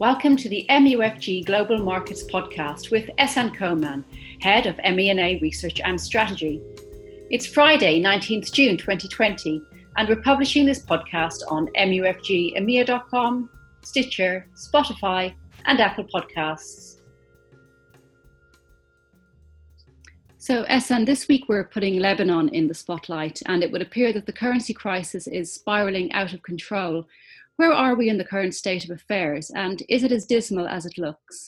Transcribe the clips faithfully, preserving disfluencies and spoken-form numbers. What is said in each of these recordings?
Welcome to the M U F G Global Markets Podcast with Ehsan Koman, Head of M E and A Research and Strategy. It's Friday, nineteenth of June twenty twenty, and we're publishing this podcast on M U F G E M E A dot com, Stitcher, Spotify, and Apple Podcasts. So, Ehsan, this week we're putting Lebanon in the spotlight, and it would appear that the currency crisis is spiralling out of control. Where are we in the current state of affairs, and is it as dismal as it looks?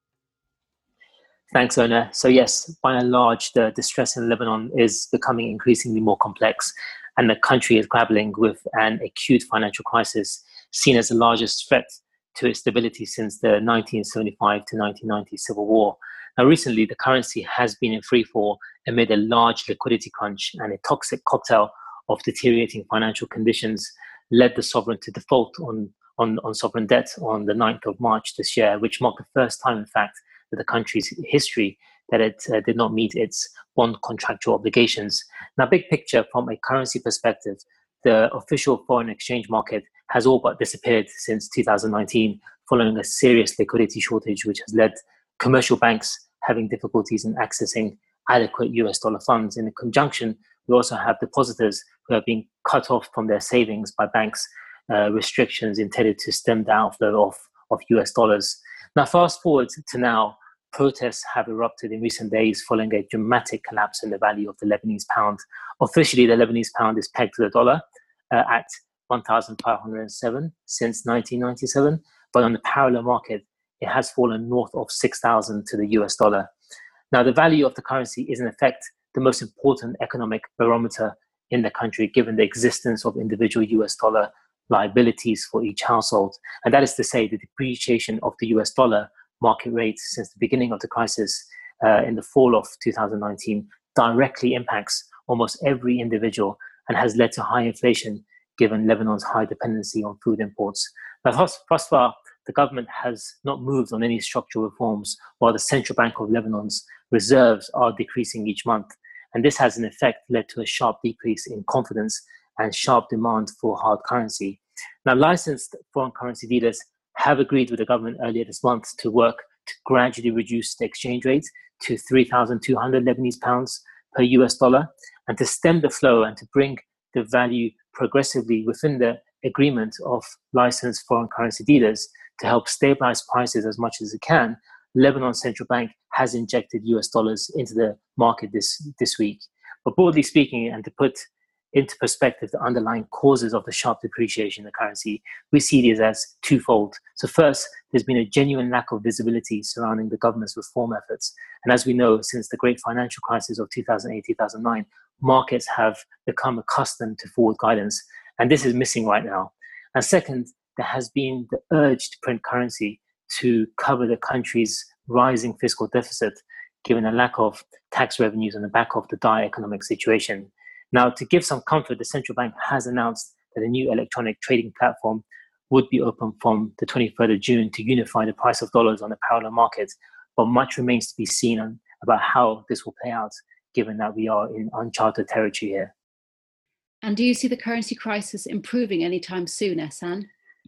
Thanks, Ona. So yes, by and large, the distress in Lebanon is becoming increasingly more complex, and the country is grappling with an acute financial crisis seen as the largest threat to its stability since the nineteen seventy-five to nineteen ninety civil war. Now, recently, the currency has been in freefall amid a large liquidity crunch, and a toxic cocktail of deteriorating financial conditions led the sovereign to default on, on, on sovereign debt on the ninth of March this year, which marked the first time, in fact, that the country's history that it uh, did not meet its bond contractual obligations. Now, big picture, from a currency perspective, the official foreign exchange market has all but disappeared since two thousand nineteen, following a serious liquidity shortage, which has led commercial banks having difficulties in accessing adequate U S dollar funds. In conjunction, we also have depositors who are being cut off from their savings by banks, uh, restrictions intended to stem the outflow of, of U S dollars. Now, fast forward to now, protests have erupted in recent days following a dramatic collapse in the value of the Lebanese pound. Officially, the Lebanese pound is pegged to the dollar uh, at one thousand five hundred seven since nineteen ninety-seven, but on the parallel market, it has fallen north of six thousand to the U S dollar. Now, the value of the currency is in effect the most important economic barometer in the country, given the existence of individual U S dollar liabilities for each household. And that is to say, the depreciation of the U S dollar market rate since the beginning of the crisis uh, in the fall of two thousand nineteen directly impacts almost every individual and has led to high inflation, given Lebanon's high dependency on food imports. Now, thus, thus far, the government has not moved on any structural reforms, while the Central Bank of Lebanon's reserves are decreasing each month. And this has in effect led to a sharp decrease in confidence and sharp demand for hard currency. Now, licensed foreign currency dealers have agreed with the government earlier this month to work to gradually reduce the exchange rate to three thousand two hundred Lebanese pounds per U S dollar, and to stem the flow and to bring the value progressively within the agreement of licensed foreign currency dealers to help stabilize prices as much as it can. Lebanon's central bank has injected U S dollars into the market this, this week. But broadly speaking, and to put into perspective the underlying causes of the sharp depreciation in the currency, we see these as twofold. So first, there's been a genuine lack of visibility surrounding the government's reform efforts. And as we know, since the great financial crisis of two thousand eight, two thousand nine, markets have become accustomed to forward guidance. And this is missing right now. And second, there has been the urge to print currency to cover the country's rising fiscal deficit, given a lack of tax revenues on the back of the dire economic situation. Now, to give some comfort, the central bank has announced that a new electronic trading platform would be open from the twenty-third of June to unify the price of dollars on the parallel market, but much remains to be seen on, about how this will play out, given that we are in uncharted territory here. And do you see the currency crisis improving anytime soon, Ehsan?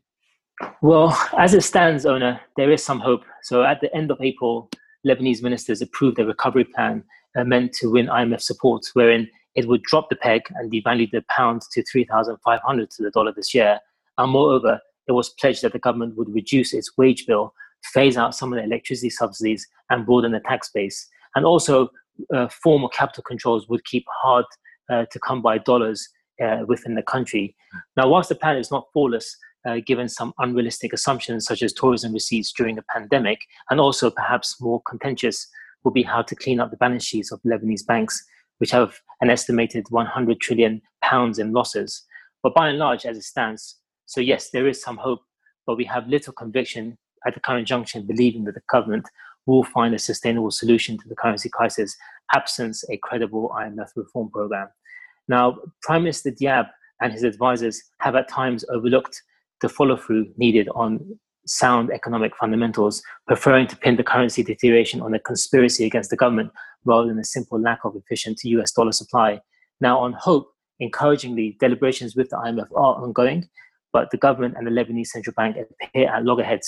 Well, as it stands, Ona, there is some hope. So at the end of April, Lebanese ministers approved a recovery plan uh, meant to win I M F support, wherein it would drop the peg and devalue the pound to three thousand five hundred to the dollar this year. And moreover, it was pledged that the government would reduce its wage bill, phase out some of the electricity subsidies, and broaden the tax base. And also, uh, formal capital controls would keep hard uh, to come by dollars uh, within the country. Now, whilst the plan is not flawless, uh, given some unrealistic assumptions such as tourism receipts during the pandemic, and also perhaps more contentious will be how to clean up the balance sheets of Lebanese banks, which have an estimated one hundred trillion pounds in losses. But by and large, as it stands, so yes, there is some hope, but we have little conviction at the current junction, believing that the government will find a sustainable solution to the currency crisis, absence a credible I M F reform program. Now, Prime Minister Diab and his advisors have at times overlooked the follow-through needed on sound economic fundamentals, preferring to pin the currency deterioration on a conspiracy against the government rather than a simple lack of efficient U S dollar supply. Now, on hope, encouragingly, deliberations with the I M F are ongoing, but the government and the Lebanese central bank appear at loggerheads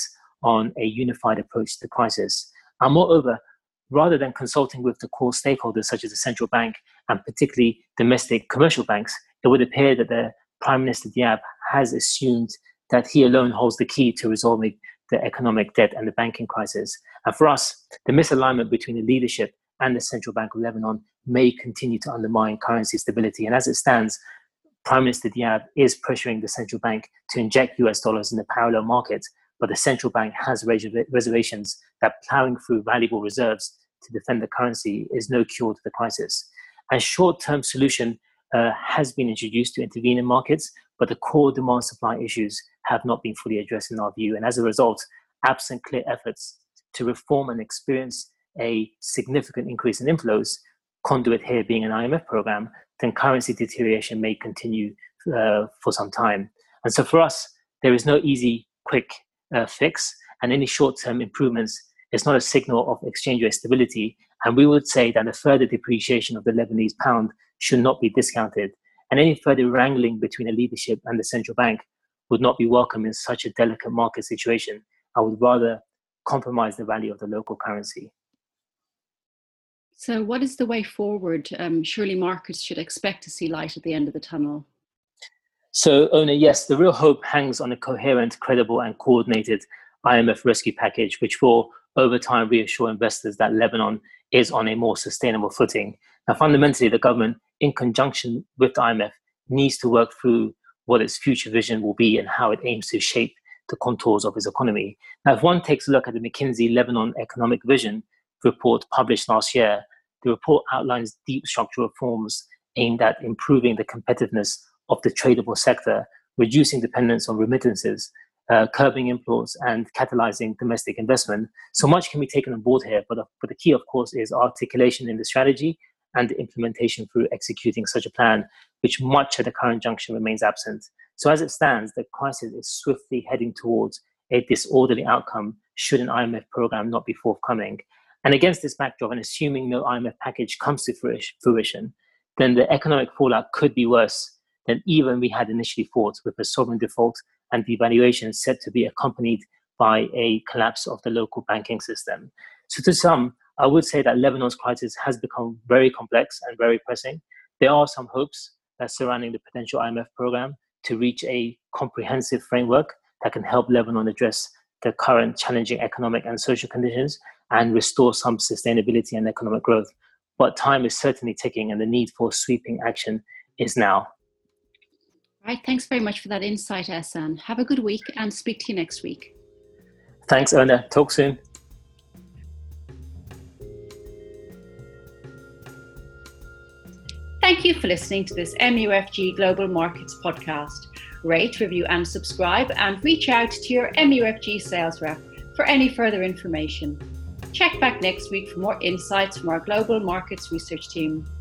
on a unified approach to the crisis. And moreover, rather than consulting with the core stakeholders such as the central bank and particularly domestic commercial banks, it would appear that the Prime Minister Diab has assumed that he alone holds the key to resolving the economic debt and the banking crisis. And for us, the misalignment between the leadership and the Central Bank of Lebanon may continue to undermine currency stability. And as it stands, Prime Minister Diab is pressuring the central bank to inject U S dollars in the parallel market, but the central bank has reservations that plowing through valuable reserves to defend the currency is no cure to the crisis. A short-term solution uh, has been introduced to intervene in markets, but the core demand-supply issues have not been fully addressed in our view. And as a result, absent clear efforts to reform and experience a significant increase in inflows, conduit here being an I M F program, then currency deterioration may continue uh, for some time. And so for us, there is no easy, quick uh, fix, and any short-term improvements is not a signal of exchange rate stability. And we would say that a further depreciation of the Lebanese pound should not be discounted. And any further wrangling between the leadership and the central bank would not be welcome in such a delicate market situation. I would rather compromise the value of the local currency. So what is the way forward? Um, surely markets should expect to see light at the end of the tunnel. So, Ona, yes, the real hope hangs on a coherent, credible and coordinated I M F rescue package, which will over time reassure investors that Lebanon is on a more sustainable footing. Now, fundamentally, the government, in conjunction with the I M F, needs to work through what its future vision will be and how it aims to shape the contours of its economy. Now, if one takes a look at the McKinsey Lebanon Economic Vision report published last year, the report outlines deep structural reforms aimed at improving the competitiveness of the tradable sector, reducing dependence on remittances, uh, curbing imports, and catalyzing domestic investment. So much can be taken on board here, but, uh, but the key, of course, is articulation in the strategy and the implementation through executing such a plan, which much at the current juncture remains absent. So as it stands, the crisis is swiftly heading towards a disorderly outcome should an I M F program not be forthcoming. And against this backdrop, and assuming no I M F package comes to fruition, then the economic fallout could be worse than even we had initially thought, with a sovereign default and devaluation set to be accompanied by a collapse of the local banking system. So to sum, I would say that Lebanon's crisis has become very complex and very pressing. There are some hopes uh, surrounding the potential I M F program to reach a comprehensive framework that can help Lebanon address the current challenging economic and social conditions and restore some sustainability and economic growth. But time is certainly ticking, and the need for sweeping action is now. Right, thanks very much for that insight, Ehsan. Have a good week and speak to you next week. Thanks, Ona. Talk soon. Thank you for listening to this M U F G Global Markets podcast. Rate, review and subscribe, and reach out to your M U F G sales rep for any further information. Check back next week for more insights from our Global Markets Research team.